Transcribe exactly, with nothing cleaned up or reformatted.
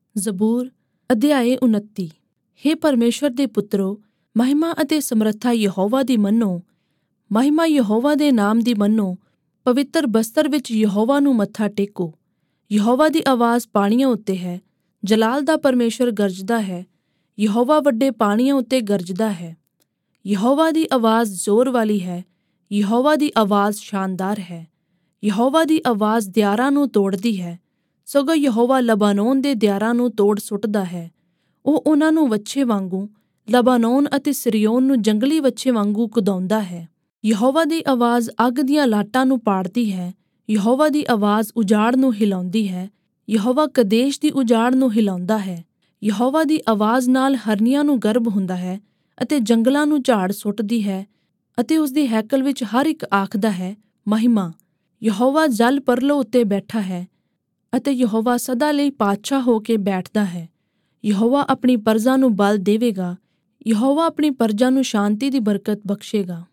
ਜ਼ਬੂਰ ਅਧਿਆਇ ਉਨੱਤੀ। ਹੇ ਪਰਮੇਸ਼ਵਰ ਦੇ ਪੁੱਤਰੋ, ਮਹਿਮਾ ਅਤੇ ਸਮਰੱਥਾ ਯਹੋਵਾ ਦੀ ਮੰਨੋ। ਮਹਿਮਾ ਯਹੋਵਾ ਦੇ ਨਾਮ ਦੀ ਮੰਨੋ। ਪਵਿੱਤਰ ਬਸਤਰ ਵਿੱਚ ਯਹੋਵਾ ਨੂੰ ਮੱਥਾ ਟੇਕੋ। ਯਹੋਵਾ ਦੀ ਆਵਾਜ਼ ਪਾਣੀਆਂ ਉੱਤੇ ਹੈ। ਜਲਾਲ ਦਾ ਪਰਮੇਸ਼ਵਰ ਗਰਜਦਾ ਹੈ। ਯਹੋਵਾ ਵੱਡੇ ਪਾਣੀਆਂ ਉੱਤੇ ਗਰਜਦਾ ਹੈ। ਯਹੋਵਾ ਦੀ ਆਵਾਜ਼ ਜ਼ੋਰ ਵਾਲੀ ਹੈ। ਯਹੋਵਾ ਦੀ ਆਵਾਜ਼ ਸ਼ਾਨਦਾਰ ਹੈ। ਯਹੋਵਾ ਦੀ ਆਵਾਜ਼ ਦਿਆਰਾਂ ਨੂੰ ਤੋੜਦੀ ਹੈ। ਸਗੋਂ ਯਹੋਵਾ ਲਬਾਨੋਨ ਦੇ ਦਿਆਰਾਂ ਨੂੰ ਤੋੜ ਸੁੱਟਦਾ ਹੈ। ਉਹ ਉਹਨਾਂ ਨੂੰ ਵੱਛੇ ਵਾਂਗੂ, ਲਬਾਨੋਨ ਅਤੇ ਸਿਰਯੋਨ ਨੂੰ ਜੰਗਲੀ ਵੱਛੇ ਵਾਂਗੂ ਕੁਦਾਉਂਦਾ ਹੈ। ਯਹੋਵਾ ਦੀ ਆਵਾਜ਼ ਅੱਗ ਦੀਆਂ ਲਾਟਾਂ ਨੂੰ ਪਾੜਦੀ ਹੈ। ਯਹੋਵਾ ਦੀ ਆਵਾਜ਼ ਉਜਾੜ ਨੂੰ ਹਿਲਾਉਂਦੀ ਹੈ। ਯਹੋਵਾ ਕਦੇਸ਼ ਦੀ ਉਜਾੜ ਨੂੰ ਹਿਲਾਉਂਦਾ ਹੈ। ਯਹੋਵਾ ਦੀ ਆਵਾਜ਼ ਨਾਲ ਹਰਨੀਆਂ ਨੂੰ ਗਰਭ ਹੁੰਦਾ ਹੈ ਅਤੇ ਜੰਗਲਾਂ ਨੂੰ ਝਾੜ ਸੁੱਟਦੀ ਹੈ। ਅਤੇ ਉਸਦੀ ਹੈਕਲ ਵਿੱਚ ਹਰ ਇੱਕ ਆਖਦਾ ਹੈ, ਮਹਿਮਾ। ਯਹੋਵਾ ਜਲ ਪਰਲੋ ਉੱਤੇ ਬੈਠਾ ਹੈ ਅਤੇ ਯਹੋਵਾ ਸਦਾ ਲਈ ਪਾਤਸ਼ਾਹ ਹੋ ਕੇ ਬੈਠਦਾ ਹੈ। ਯਹੋਵਾ ਆਪਣੀ ਪਰਜਾ ਨੂੰ ਬਲ ਦੇਵੇਗਾ। ਯਹੋਵਾ ਆਪਣੀ ਪਰਜਾ ਨੂੰ ਸ਼ਾਂਤੀ ਦੀ ਬਰਕਤ ਬਖਸ਼ੇਗਾ।